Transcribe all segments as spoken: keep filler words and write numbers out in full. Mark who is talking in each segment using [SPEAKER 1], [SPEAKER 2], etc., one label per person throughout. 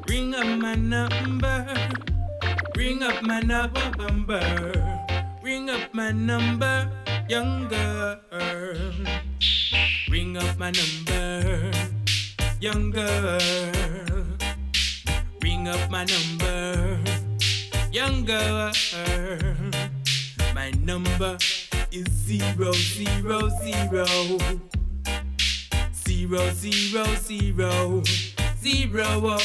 [SPEAKER 1] Ring up my number. Ring up my number. Ring up my number, young girl. Ring up my number, young girl. Ring up my number, young girl. My number is zero zero zero zero zero zero zero.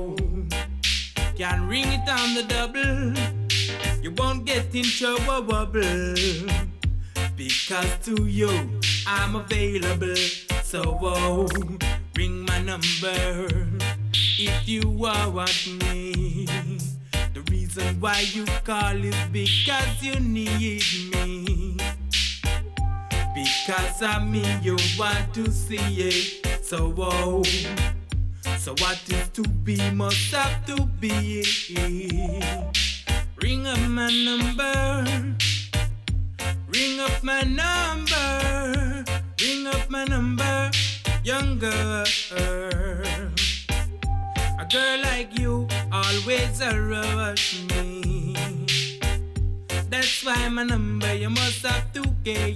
[SPEAKER 1] Can ring it on the double. You won't get in trouble, because to you I'm available. So oh, ring my number if you want me. The reason why you call is because you need me. Because of me you want to see it. So oh, so what is to be must have to be. Ring up my number. Ring up my number. Ring up my number, young girl. A girl like you always a rush me. That's why my number you must have to get.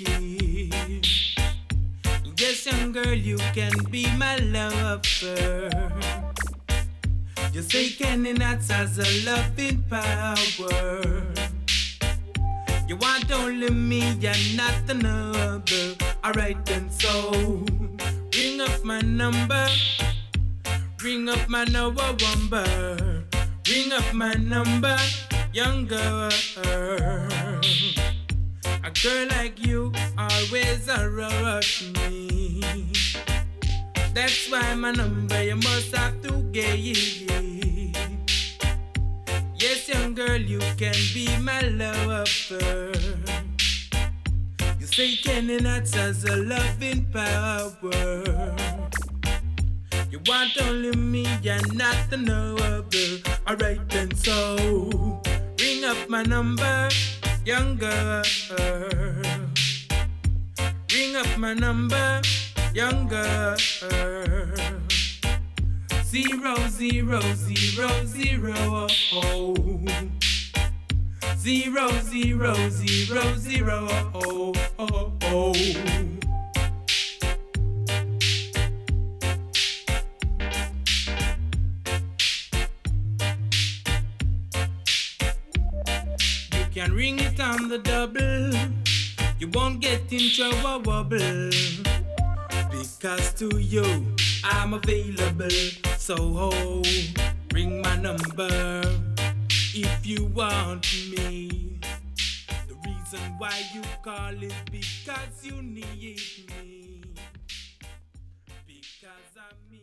[SPEAKER 1] Yes, young girl, you can be my lover. You say Kenny Knots has a loving power. You want only me and not another. Alright then, so ring up my number. Ring up my number. Ring up my number, young girl. A girl like you always a rush me. That's why my number you must have to get. Yes, young girl, you can be my lover. You say Kenny Knots has a loving power. You want only me and not another. Alright then, so ring up my number, young girl. Ring up my number, young girl. Zero, zero, zero, zero, oh. Zero, zero, zero, zero, oh, oh, oh. You can ring it on the double. You won't get in trouble, because to you I'm available. So oh, ring my number if you want me. The reason why you call is because you need me. Because I'm